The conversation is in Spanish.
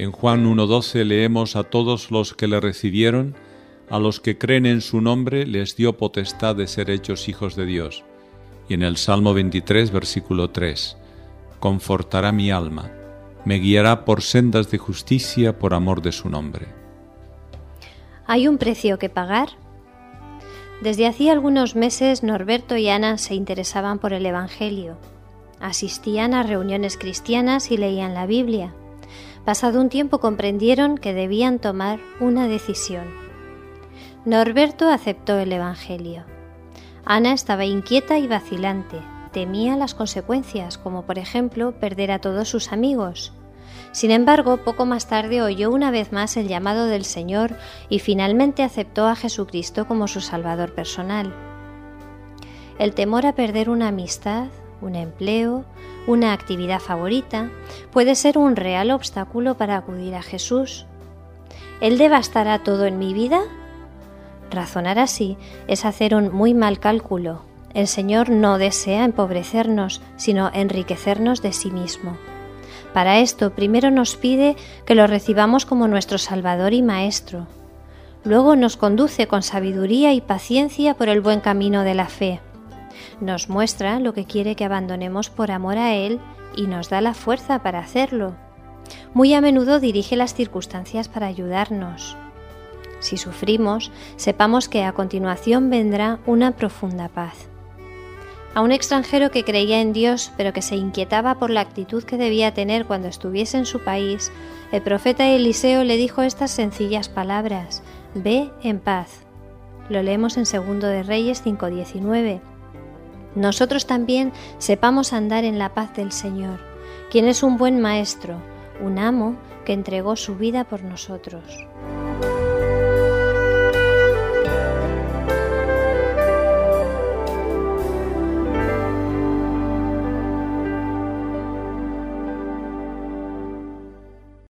En Juan 1:12 leemos: a todos los que le recibieron, a los que creen en su nombre, les dio potestad de ser hechos hijos de Dios. Y en el Salmo 23, versículo 3, confortará mi alma, me guiará por sendas de justicia por amor de su nombre. ¿Hay un precio que pagar? Desde hacía algunos meses Norberto y Ana se interesaban por el Evangelio. Asistían a reuniones cristianas y leían la Biblia. Pasado un tiempo comprendieron que debían tomar una decisión. Norberto aceptó el Evangelio. Ana estaba inquieta y vacilante. Temía las consecuencias, como por ejemplo perder a todos sus amigos. Sin embargo, poco más tarde oyó una vez más el llamado del Señor y finalmente aceptó a Jesucristo como su Salvador personal. El temor a perder una amistad, un empleo, una actividad favorita, puede ser un real obstáculo para acudir a Jesús. ¿Él devastará todo en mi vida? Razonar así es hacer un muy mal cálculo. El Señor no desea empobrecernos, sino enriquecernos de sí mismo. Para esto, primero nos pide que lo recibamos como nuestro Salvador y Maestro. Luego nos conduce con sabiduría y paciencia por el buen camino de la fe. Nos muestra lo que quiere que abandonemos por amor a Él y nos da la fuerza para hacerlo. Muy a menudo dirige las circunstancias para ayudarnos. Si sufrimos, sepamos que a continuación vendrá una profunda paz. A un extranjero que creía en Dios, pero que se inquietaba por la actitud que debía tener cuando estuviese en su país, el profeta Eliseo le dijo estas sencillas palabras: «Ve en paz». Lo leemos en 2 de Reyes 5:19. Nosotros también sepamos andar en la paz del Señor, quien es un buen maestro, un amo que entregó su vida por nosotros.